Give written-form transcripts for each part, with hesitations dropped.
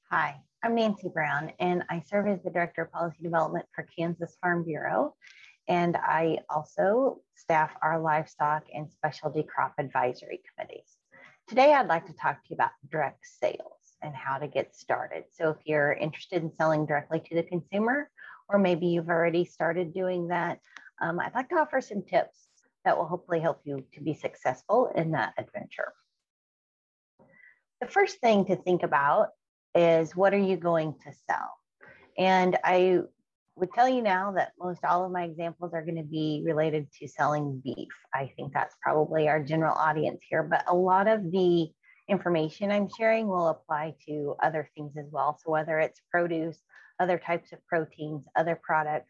Hi, I'm Nancy Brown, and I serve as the Director of Policy Development for Kansas Farm Bureau. And I also staff our livestock and specialty crop advisory committees. Today, I'd like to talk to you about direct sales and how to get started. So if you're interested in selling directly to the consumer, or maybe you've already started doing that, I'd like to offer some tips that will hopefully help you to be successful in that adventure. The first thing to think about is, what are you going to sell? And I would tell you now that most all of my examples are going to be related to selling beef. I think that's probably our general audience here, but a lot of the information I'm sharing will apply to other things as well. So whether it's produce, other types of proteins, other products,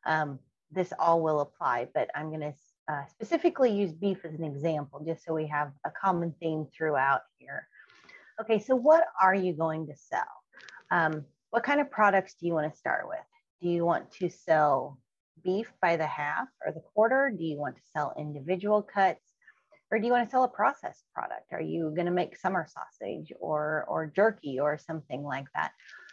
this all will apply, but I'm going to specifically use beef as an example, just so we have a common theme throughout here. Okay, so what are you going to sell? What kind of products do you want to start with? Do you want to sell beef by the half or the quarter? Do you want to sell individual cuts? Or do you want to sell a processed product? Are you going to make summer sausage or jerky or something like that?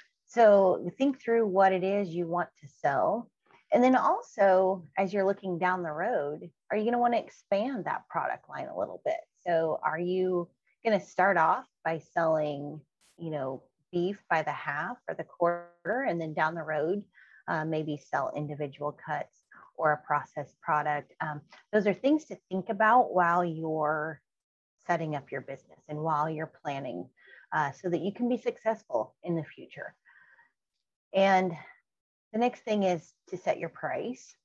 So think through what it is you want to sell. And then also, as you're looking down the road, are you going to want to expand that product line a little bit? So are you going to start off by selling, beef by the half or the quarter, and then down the road, maybe sell individual cuts or a processed product? Those are things to think about while you're setting up your business and while you're planning, so that you can be successful in the future. And the next thing is to set your price.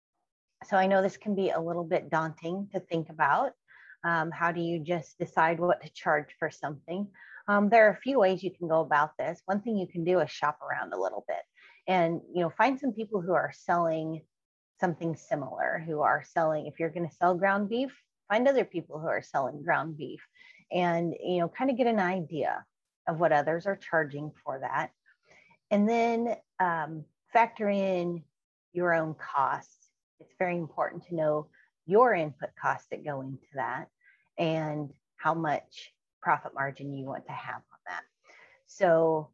So I know this can be a little bit daunting to think about. How do you just decide what to charge for something? There are a few ways you can go about this. One thing you can do is shop around a little bit and, find some people who are selling something similar, who are selling, if you're going to sell ground beef, find other people who are selling ground beef and, kind of get an idea of what others are charging for that. And then factor in your own costs. It's very important to know your input costs that go into that and how much profit margin you want to have on that. So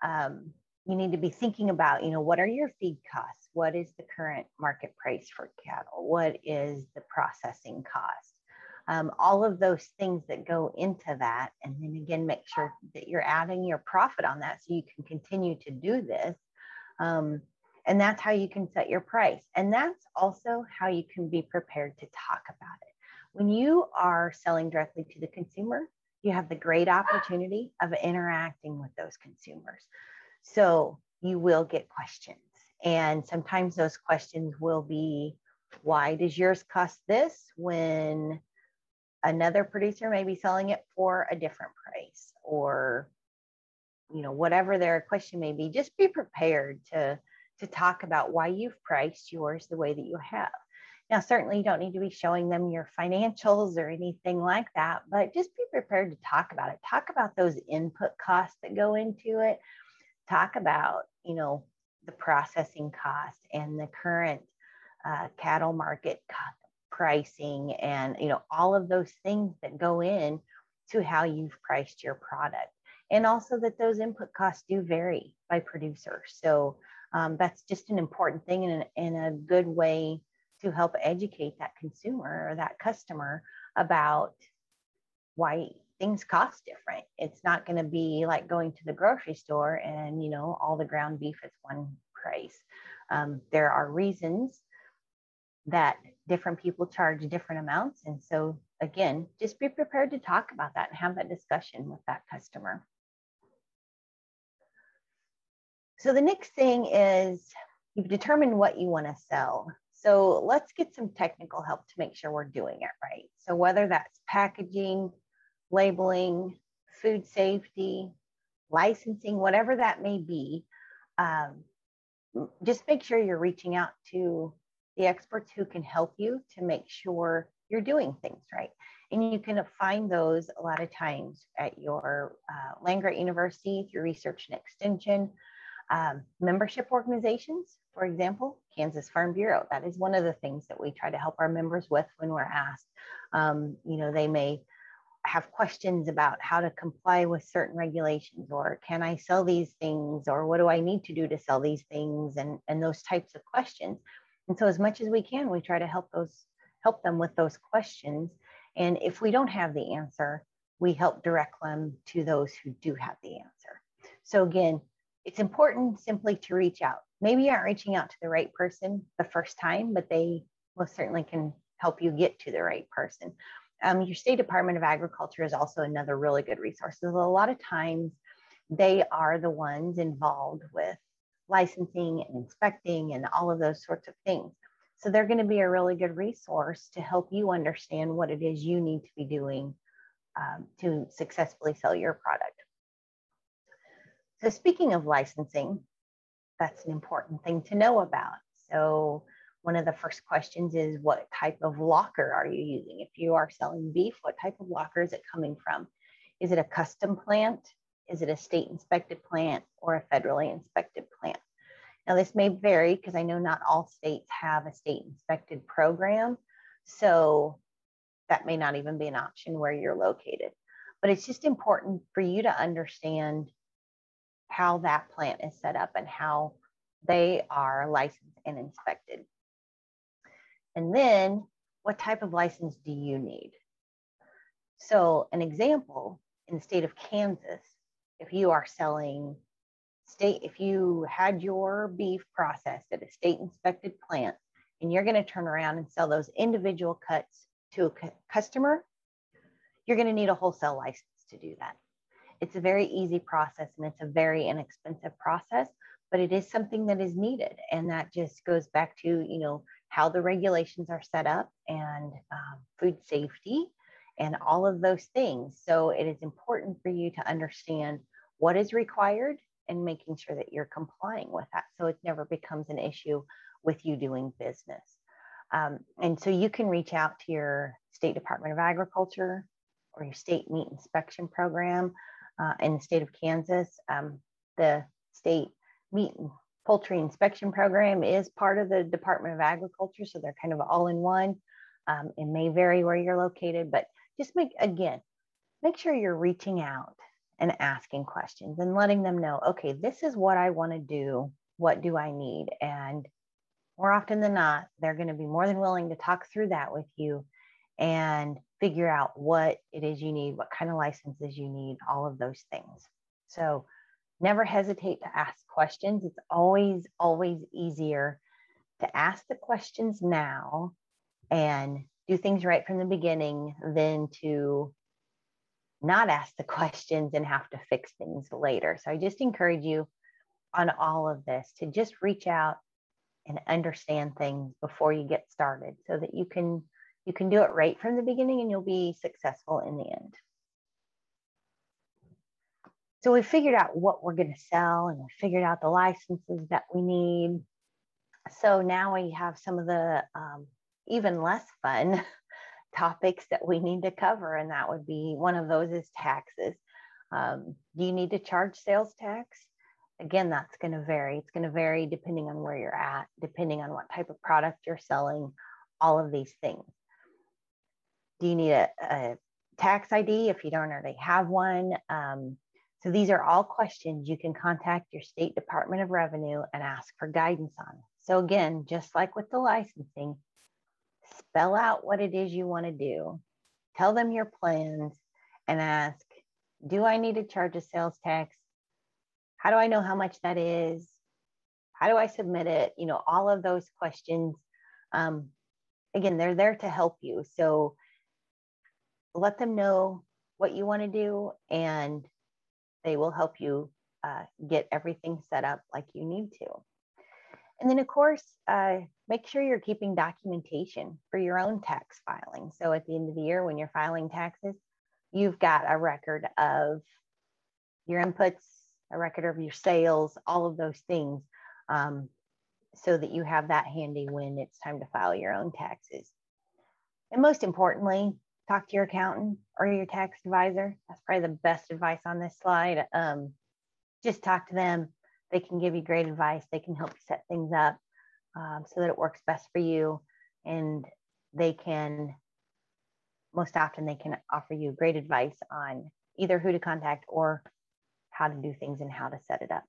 you need to be thinking about, what are your feed costs? What is the current market price for cattle? What is the processing cost? All of those things that go into that. And then again, make sure that you're adding your profit on that so you can continue to do this. And that's how you can set your price. And that's also how you can be prepared to talk about it. When you are selling directly to the consumer, you have the great opportunity of interacting with those consumers. So you will get questions. And sometimes those questions will be, why does yours cost this when another producer may be selling it for a different price? Or, whatever their question may be, just be prepared to talk about why you've priced yours the way that you have. Now, certainly you don't need to be showing them your financials or anything like that, but just be prepared to talk about it. Talk about those input costs that go into it. Talk about, the processing cost and the current cattle market pricing and, all of those things that go in to how you've priced your product. And also that those input costs do vary by producer. So that's just an important thing and a good way to help educate that consumer or that customer about why things cost different. It's not going to be like going to the grocery store and, all the ground beef is one price. There are reasons that different people charge different amounts. And so again, just be prepared to talk about that and have that discussion with that customer. So the next thing is, you've determined what you want to sell. So let's get some technical help to make sure we're doing it right. So whether that's packaging, labeling, food safety, licensing, whatever that may be, just make sure you're reaching out to the experts who can help you to make sure you're doing things right. And you can find those a lot of times at your land-grant university through research and extension. Membership organizations, for example, Kansas Farm Bureau. That is one of the things that we try to help our members with when we're asked. They may have questions about how to comply with certain regulations, or can I sell these things, or what do I need to do to sell these things, and those types of questions. And so as much as we can, we try to help them with those questions. And if we don't have the answer, we help direct them to those who do have the answer. So again, it's important simply to reach out. Maybe you aren't reaching out to the right person the first time, but they most certainly can help you get to the right person. Your State Department of Agriculture is also another really good resource. So a lot of times they are the ones involved with licensing and inspecting and all of those sorts of things. So they're going to be a really good resource to help you understand what it is you need to be doing to successfully sell your product. So speaking of licensing, that's an important thing to know about. So one of the first questions is, what type of locker are you using? If you are selling beef, what type of locker is it coming from? Is it a custom plant? Is it a state inspected plant or a federally inspected plant? Now this may vary because I know not all states have a state inspected program. So that may not even be an option where you're located. But it's just important for you to understand how that plant is set up and how they are licensed and inspected. And then what type of license do you need? So an example, in the state of Kansas, if you are selling if you had your beef processed at a state inspected plant and you're going to turn around and sell those individual cuts to a customer, you're going to need a wholesale license to do that. It's a very easy process and it's a very inexpensive process, but it is something that is needed. And that just goes back to, how the regulations are set up and food safety and all of those things. So it is important for you to understand what is required and making sure that you're complying with that, so it never becomes an issue with you doing business. And so you can reach out to your State Department of Agriculture or your state meat inspection program in the state of Kansas. The state meat and poultry inspection program is part of the Department of Agriculture, so they're kind of all in one. It may vary where you're located, but just make sure you're reaching out and asking questions and letting them know, okay, this is what I want to do. What do I need? And more often than not, they're going to be more than willing to talk through that with you and figure out what it is you need, what kind of licenses you need, all of those things. So never hesitate to ask questions. It's always, always easier to ask the questions now and do things right from the beginning than to not ask the questions and have to fix things later. So I just encourage you on all of this to just reach out and understand things before you get started so that you can do it right from the beginning and you'll be successful in the end. So we figured out what we're going to sell and we figured out the licenses that we need. So now we have some of the even less fun topics that we need to cover, and that would be one of those is taxes. Do you need to charge sales tax? Again, that's going to vary. It's going to vary depending on where you're at, depending on what type of product you're selling, all of these things. Do you need a tax ID if you don't already have one? So these are all questions you can contact your State Department of Revenue and ask for guidance on. So again, just like with the licensing, spell out what it is you want to do, tell them your plans, and ask, do I need to charge a sales tax? How do I know how much that is? How do I submit it? All of those questions. Again, they're there to help you. So let them know what you want to do, and they will help you get everything set up like you need to. And then, of course, make sure you're keeping documentation for your own tax filing. So at the end of the year, when you're filing taxes, you've got a record of your inputs, a record of your sales, all of those things, so that you have that handy when it's time to file your own taxes. And most importantly, talk to your accountant or your tax advisor. That's probably the best advice on this slide. Just talk to them. They can give you great advice. They can help you set things up so that it works best for you. And they can most often they can offer you great advice on either who to contact or how to do things and how to set it up.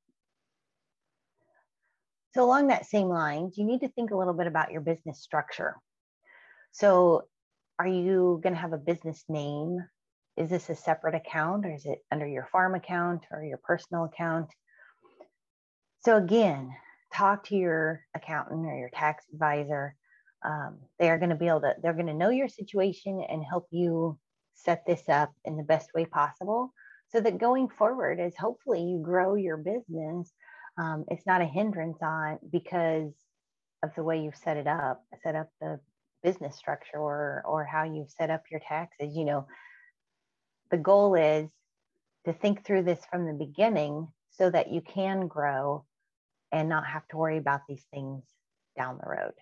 So along that same lines, you need to think a little bit about your business structure. So are you going to have a business name? Is this a separate account, or is it under your farm account or your personal account? So again, talk to your accountant or your tax advisor. They are going to be able to, they're going to know your situation and help you set this up in the best way possible, so that going forward, as hopefully you grow your business, it's not a hindrance on because of the way you've set up the business structure, or how you've set up your taxes. You know, the goal is to think through this from the beginning so that you can grow and not have to worry about these things down the road.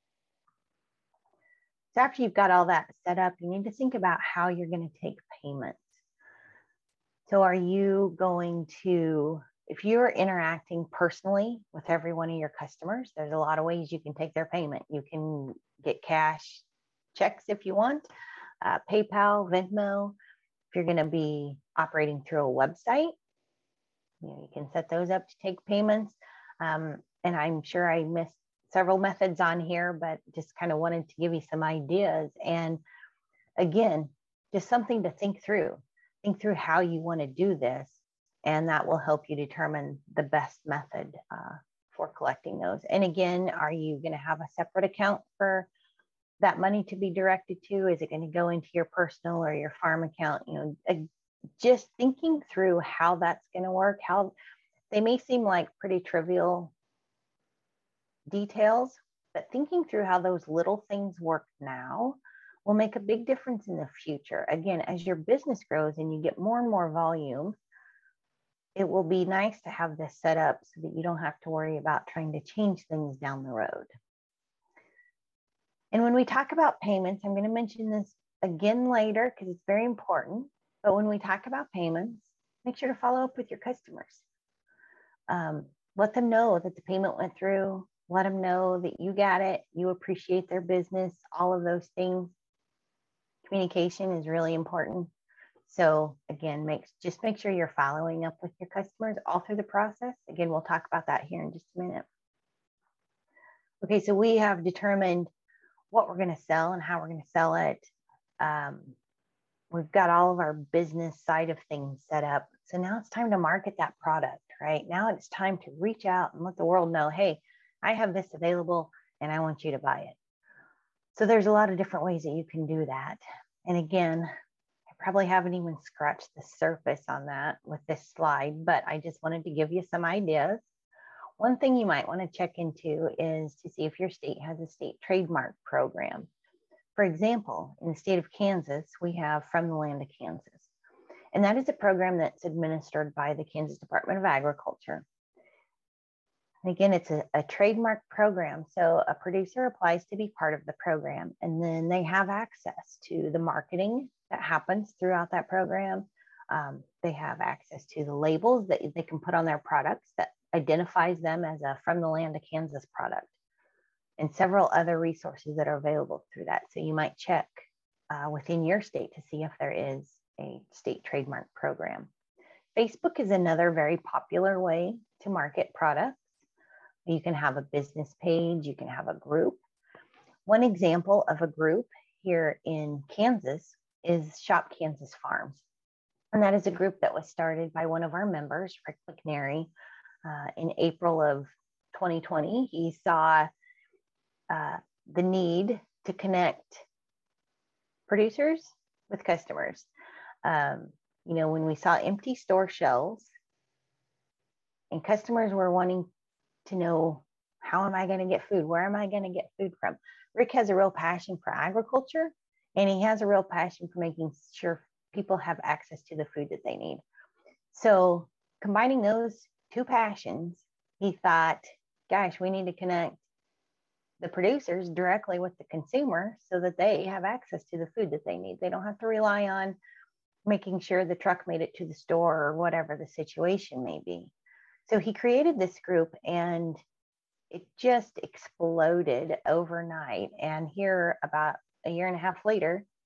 So after you've got all that set up, you need to think about how you're going to take payments. So are you going to, if you're interacting personally with every one of your customers, there's a lot of ways you can take their payment. You can get cash checks if you want, PayPal, Venmo. If you're going to be operating through a website, you can set those up to take payments. And I'm sure I missed several methods on here, but just kind of wanted to give you some ideas. And again, just something to think through. Think through how you want to do this, and that will help you determine the best method for collecting those. And again, are you going to have a separate account for that money to be directed to? Is it going to go into your personal or your farm account? You know, just thinking through how that's going to work. How they may seem like pretty trivial details, but thinking through how those little things work now will make a big difference in the future. Again, as your business grows and you get more and more volume, it will be nice to have this set up so that you don't have to worry about trying to change things down the road. And when we talk about payments, I'm going to mention this again later because it's very important. But when we talk about payments, make sure to follow up with your customers. Let them know that the payment went through. Let them know that you got it. You appreciate their business, all of those things. Communication is really important. So again, just make sure you're following up with your customers all through the process. Again, we'll talk about that here in just a minute. Okay, so we have determined what we're going to sell and how we're going to sell it. We've got all of our business side of things set up. So now it's time to market that product, right? Now it's time to reach out and let the world know, hey, I have this available and I want you to buy it. So there's a lot of different ways that you can do that. And again, I probably haven't even scratched the surface on that with this slide, but I just wanted to give you some ideas. One thing you might want to check into is to see if your state has a state trademark program. For example, in the state of Kansas, we have From the Land of Kansas. And that is a program that's administered by the Kansas Department of Agriculture. And again, it's a trademark program. So a producer applies to be part of the program, and then they have access to the marketing that happens throughout that program. They have access to the labels that they can put on their products that identifies them as a From the Land of Kansas product, and several other resources that are available through that. So you might check within your state to see if there is a state trademark program. Facebook is another very popular way to market products. You can have a business page, you can have a group. One example of a group here in Kansas is Shop Kansas Farms. And that is a group that was started by one of our members, Rick McNary, in April of 2020. He saw the need to connect producers with customers. You know, when we saw empty store shelves and customers were wanting to know, how am I going to get food? Where am I going to get food from? Rick has a real passion for agriculture, and he has a real passion for making sure people have access to the food that they need. So combining those two passions, he thought, gosh, we need to connect the producers directly with the consumer so that they have access to the food that they need. They don't have to rely on making sure the truck made it to the store or whatever the situation may be. So he created this group, and it just exploded overnight. And here, about a year and a half later,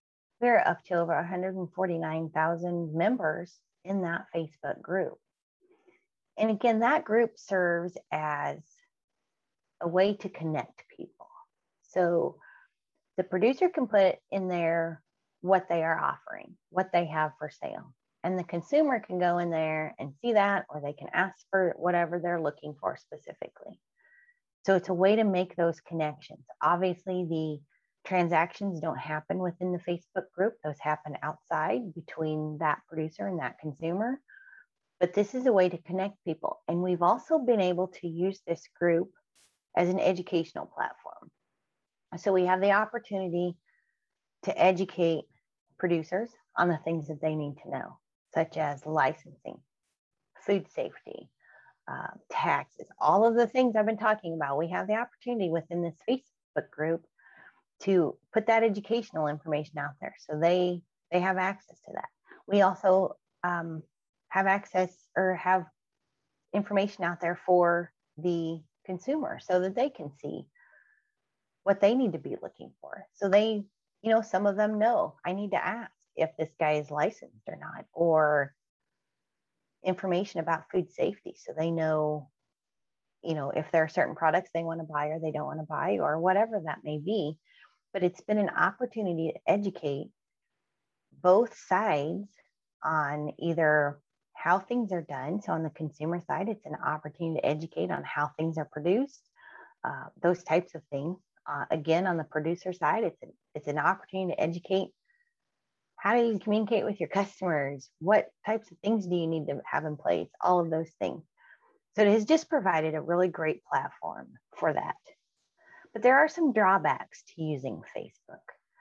we're up to over 149,000 members in that Facebook group. And again, that group serves as a way to connect people. So the producer can put in there what they are offering, what they have for sale. And the consumer can go in there and see that, or they can ask for whatever they're looking for specifically. So it's a way to make those connections. Obviously, the transactions don't happen within the Facebook group. Those happen outside between that producer and that consumer. But this is a way to connect people. And we've also been able to use this group as an educational platform. So we have the opportunity to educate producers on the things that they need to know, such as licensing, food safety, taxes, all of the things I've been talking about. We have the opportunity within this Facebook group to put that educational information out there, so they have access to that. We also have access or have information out there for the consumer so that they can see what they need to be looking for. So they, some of them know, I need to ask if this guy is licensed or not, or information about food safety. So they know, if there are certain products they want to buy or they don't want to buy, or whatever that may be. But it's been an opportunity to educate both sides on either how things are done. So on the consumer side, it's an opportunity to educate on how things are produced, those types of things. Again, on the producer side, it's an opportunity to educate. How do you communicate with your customers? What types of things do you need to have in place? All of those things. So it has just provided a really great platform for that. But there are some drawbacks to using Facebook.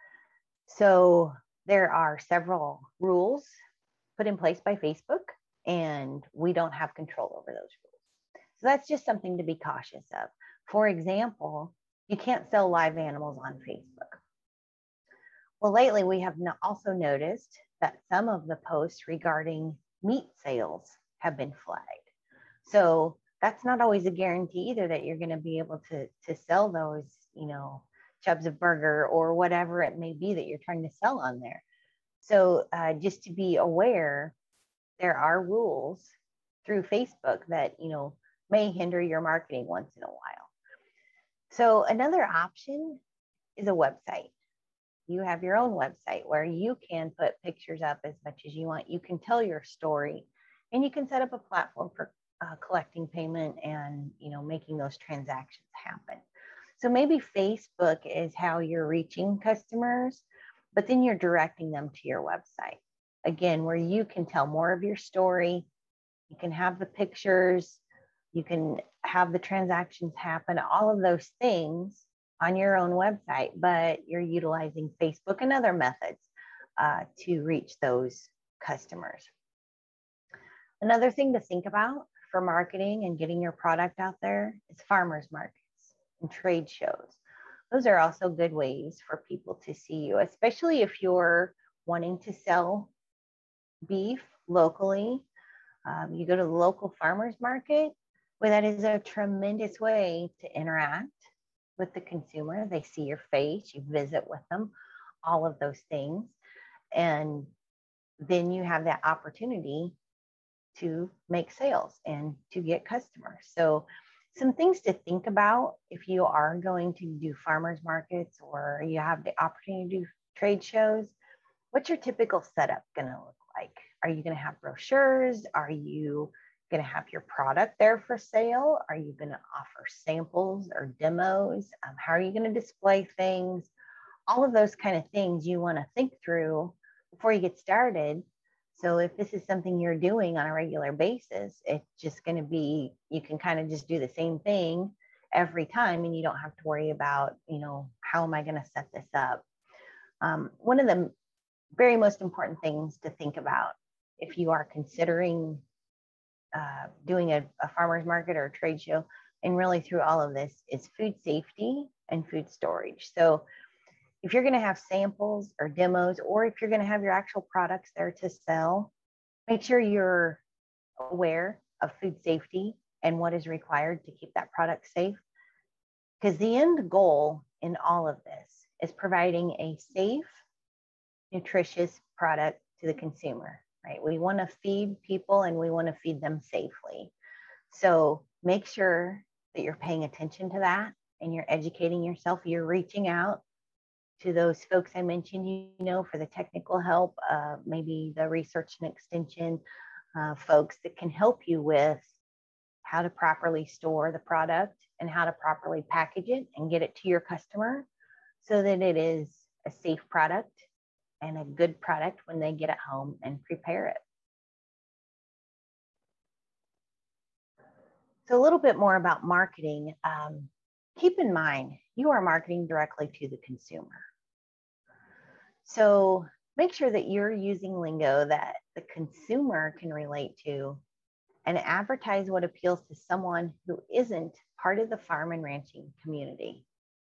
So there are several rules put in place by Facebook, and we don't have control over those rules. So that's just something to be cautious of. For example, you can't sell live animals on Facebook. Well, lately we have also noticed that some of the posts regarding meat sales have been flagged. So that's not always a guarantee either that you're going to be able to sell those, Chubs of Burger or whatever it may be that you're trying to sell on there. So just to be aware, there are rules through Facebook that, may hinder your marketing once in a while. So another option is a website. You have your own website where you can put pictures up as much as you want. You can tell your story, and you can set up a platform for collecting payment and, making those transactions happen. So maybe Facebook is how you're reaching customers, but then you're directing them to your website. Again, where you can tell more of your story, you can have the pictures, you can have the transactions happen, all of those things on your own website, but you're utilizing Facebook and other methods to reach those customers. Another thing to think about for marketing and getting your product out there is farmers markets and trade shows. Those are also good ways for people to see you, especially if you're wanting to sell beef locally. You go to the local farmers market, where that is a tremendous way to interact with the consumer. They see your face, you visit with them, all of those things. And then you have that opportunity to make sales and to get customers. So some things to think about if you are going to do farmers markets or you have the opportunity to do trade shows. What's your typical setup going to look like? Are you going to have brochures? Are you going to have your product there for sale? Are you going to offer samples or demos? How are you going to display things? All of those kind of things you want to think through before you get started. So if this is something you're doing on a regular basis, it's just going to be, you can kind of just do the same thing every time, and you don't have to worry about, how am I going to set this up? One of the very most important things to think about if you are considering doing a farmer's market or a trade show, and really through all of this, is food safety and food storage. So if you're going to have samples or demos, or if you're going to have your actual products there to sell, make sure you're aware of food safety and what is required to keep that product safe. Because the end goal in all of this is providing a safe nutritious product to the consumer, right? We want to feed people and we want to feed them safely. So make sure that you're paying attention to that and you're educating yourself. You're reaching out to those folks I mentioned, for the technical help, maybe the research and extension folks that can help you with how to properly store the product and how to properly package it and get it to your customer so that it is a safe product and a good product when they get it home and prepare it. So a little bit more about marketing. Keep in mind, you are marketing directly to the consumer. So make sure that you're using lingo that the consumer can relate to and advertise what appeals to someone who isn't part of the farm and ranching community.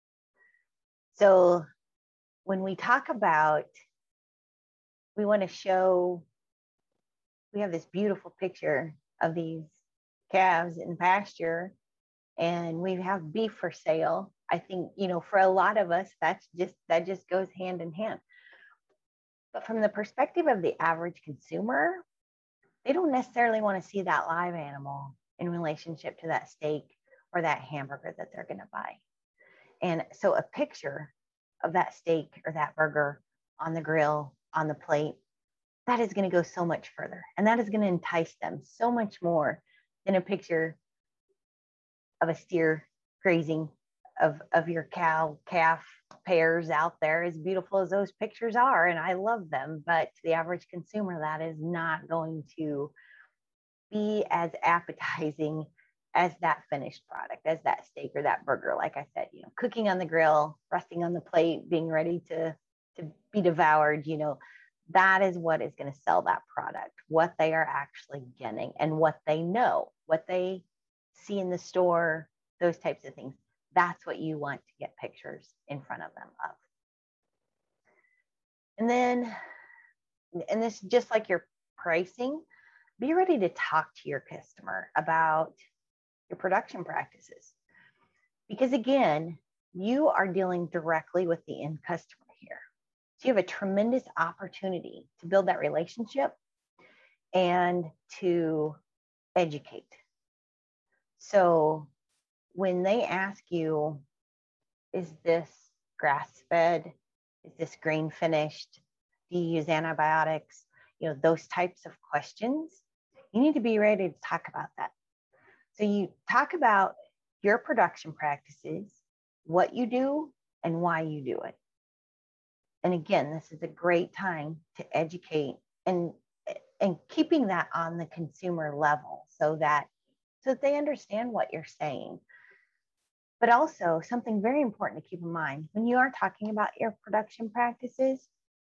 So when we talk about, we want to show, we have this beautiful picture of these calves in pasture and we have beef for sale. I think, for a lot of us, that just goes hand in hand. But from the perspective of the average consumer, they don't necessarily want to see that live animal in relationship to that steak or that hamburger that they're going to buy. And so a picture of that steak or that burger on the grill, on the plate, that is going to go so much further. And that is going to entice them so much more than a picture of a steer grazing of your cow-calf pairs out there, as beautiful as those pictures are. And I love them, but to the average consumer, that is not going to be as appetizing as that finished product, as that steak or that burger. Like I said, cooking on the grill, resting on the plate, being ready to be devoured, that is what is going to sell that product, what they are actually getting and what they know, what they see in the store, those types of things. That's what you want to get pictures in front of them of. And this, just like your pricing, be ready to talk to your customer about your production practices. Because again, you are dealing directly with the end customer here. So you have a tremendous opportunity to build that relationship and to educate. So when they ask you, is this grass-fed? Is this grain finished? Do you use antibiotics? Those types of questions, you need to be ready to talk about that. So you talk about your production practices, what you do, and why you do it. And again, this is a great time to educate and keeping that on the consumer level so that they understand what you're saying. But also something very important to keep in mind when you are talking about your production practices,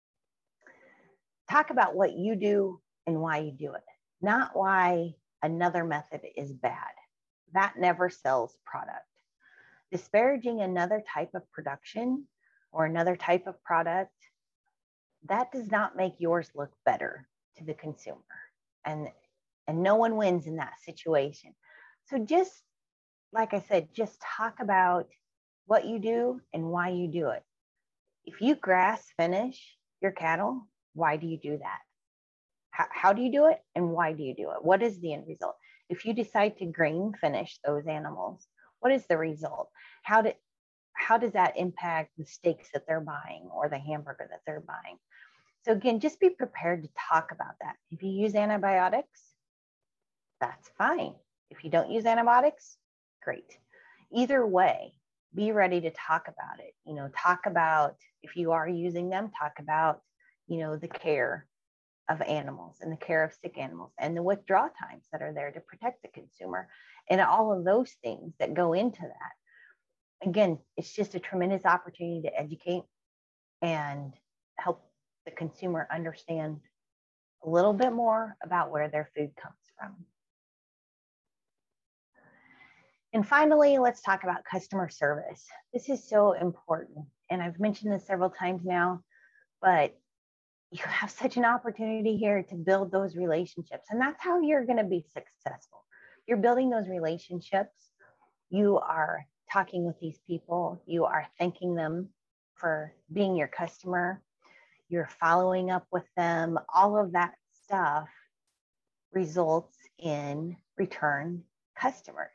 talk about what you do and why you do it, not why another method is bad. That never sells product. Disparaging another type of production or another type of product, that does not make yours look better to the consumer. And no one wins in that situation. So just, like I said, just talk about what you do and why you do it. If you grass finish your cattle, why do you do that? How do you do it and why do you do it? What is the end result? If you decide to grain finish those animals, what is the result? How does that impact the steaks that they're buying or the hamburger that they're buying? So again, just be prepared to talk about that. If you use antibiotics, that's fine. If you don't use antibiotics, great. Either way, be ready to talk about it. Talk about, if you are using them, talk about, the care of animals and the care of sick animals and the withdrawal times that are there to protect the consumer and all of those things that go into that. Again, it's just a tremendous opportunity to educate and help the consumer understand a little bit more about where their food comes from. And finally, let's talk about customer service. This is so important. And I've mentioned this several times now, but you have such an opportunity here to build those relationships. And that's how you're going to be successful. You're building those relationships. You are talking with these people. You are thanking them for being your customer. you're following up with them, all of that stuff results in return customers.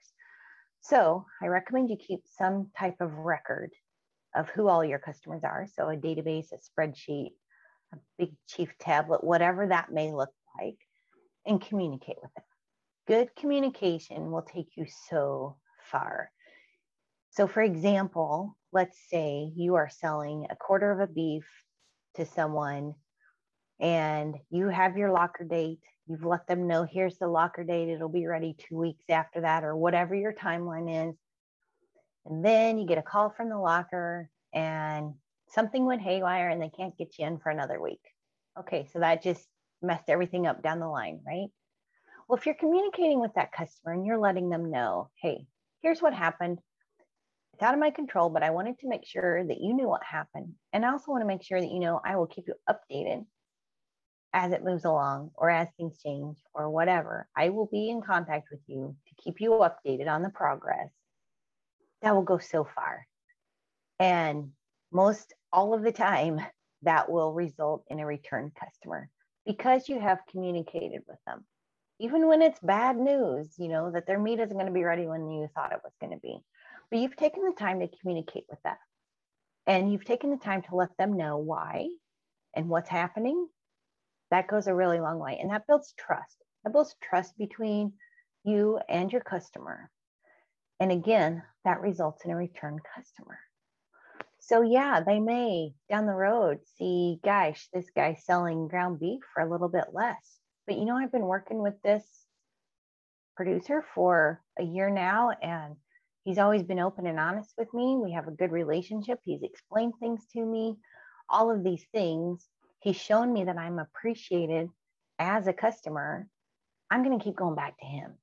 So I recommend you keep some type of record of who all your customers are. So a database, a spreadsheet, a big chief tablet, whatever that may look like, and communicate with them. Good communication will take you so far. So for example, let's say you are selling a quarter of a beef to someone and you have your locker date. You've let them know, here's the locker date. It'll be ready 2 weeks after that, or whatever your timeline is. And then you get a call from the locker and something went haywire and they can't get you in for another week. Okay, so that just messed everything up down the line, right? Well, if you're communicating with that customer and you're letting them know, hey, here's what happened. It's out of my control, but I wanted to make sure that you knew what happened. And I also want to make sure that you know I will keep you updated as it moves along or as things change or whatever. I will be in contact with you to keep you updated on the progress. That will go so far. And most all of the time, that will result in a return customer because you have communicated with them. Even when it's bad news, you know, that their meat isn't going to be ready when you thought it was going to be. But you've taken the time to communicate with them. And you've taken the time to let them know why and what's happening. That goes a really long way. And that builds trust. That builds trust between you and your customer. And again, that results in a return customer. So yeah, they may down the road see, gosh, this guy's selling ground beef for a little bit less. But you know, I've been working with this producer for a year now, and he's always been open and honest with me. We have a good relationship. He's explained things to me, all of these things. He's shown me that I'm appreciated as a customer. I'm going to keep going back to him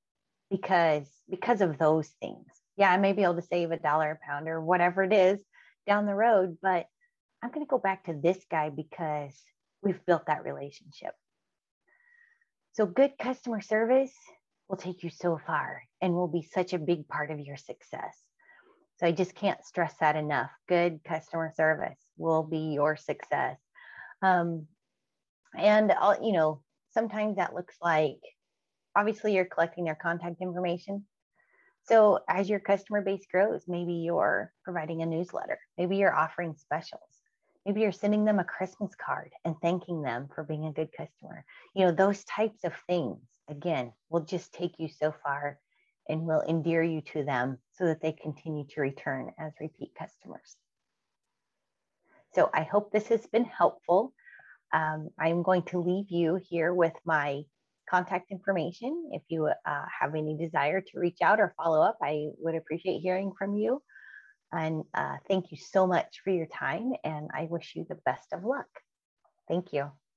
because of those things. Yeah, I may be able to save $1 a pound or whatever it is down the road, but I'm going to go back to this guy because we've built that relationship. So good customer service will take you so far and will be such a big part of your success. So I just can't stress that enough. Good customer service will be your success. And you know, sometimes that looks like, obviously you're collecting their contact information. So as your customer base grows, maybe you're providing a newsletter. Maybe you're offering specials. Maybe you're sending them a Christmas card and thanking them for being a good customer. You know, those types of things, again, will just take you so far and will endear you to them so that they continue to return as repeat customers. So I hope this has been helpful. I'm going to leave you here with my contact information. If you have any desire to reach out or follow up, I would appreciate hearing from you. And thank you so much for your time, and I wish you the best of luck. Thank you.